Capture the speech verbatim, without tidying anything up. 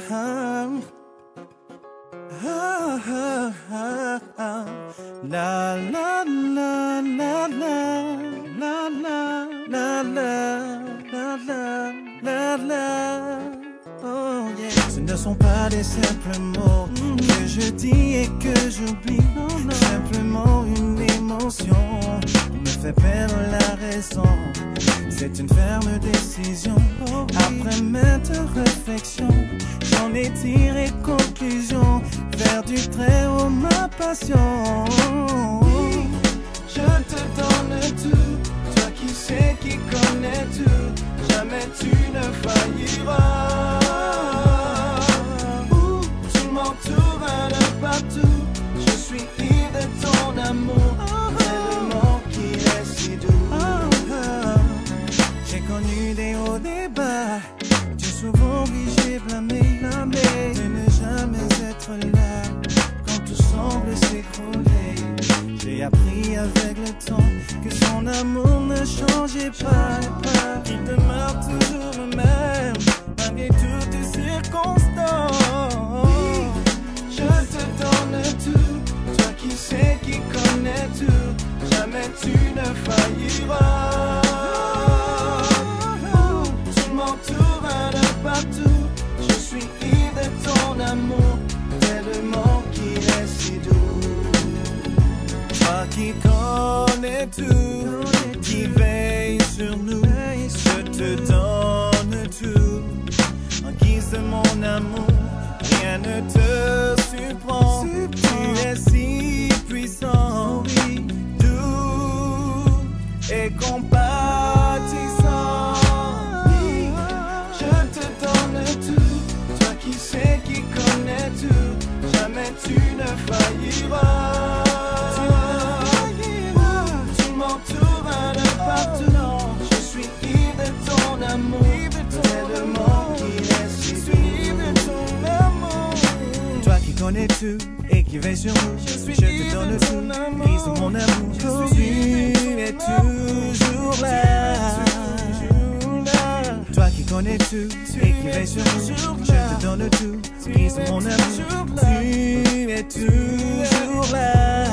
ah, ah, ah, ah. La la la la la la la la la la la la. Oh yeah. Ce ne sont pas des simples mots mm. que je dis et que j'oublie. No, no. Simplement une émotion me fait perdre la raison. C'est une ferme décision. Oh, oui. Après maintes réflexions, j'en ai tiré conclusion. Faire du très haut ma passion. Oui, je te donne tout. Toi qui sais, qui connais tout. Jamais tu ne failliras. Où tu m'entoures de partout. Je suis ivre de ton amour. Tellement qu'il est si doux. J'ai connu des hauts, des bas. J'ai souvent obligé blâmer, blâmer de ne jamais être là quand tout semble s'écrouler. J'ai appris avec le temps que son amour ne changeait pas, qu'il demeure toujours le même malgré toutes les circonstances. Oui, je te donne tout, toi qui sais, qui connais tout. Jamais tu ne failliras. Partout, je suis ivre de ton amour, tellement qu'il est si doux. Toi qui connais tout, qui veille sur nous, je te donne tout. En guise de mon amour, rien ne te surprend. Tu es si puissant, doux et compatissant. Qui connaît tout, jamais tu ne failliras. Tu m'entoures de partout. Je suis ivre de ton amour, tellement qu'il est si doux. Toi qui connais tout et qui veille sur nous, je te donne tout. Brise mon amour, tu es toujours là. Toi qui connais tout et qui veille sur nous, je te donne tout. Brise mon amour, tu es toujours là.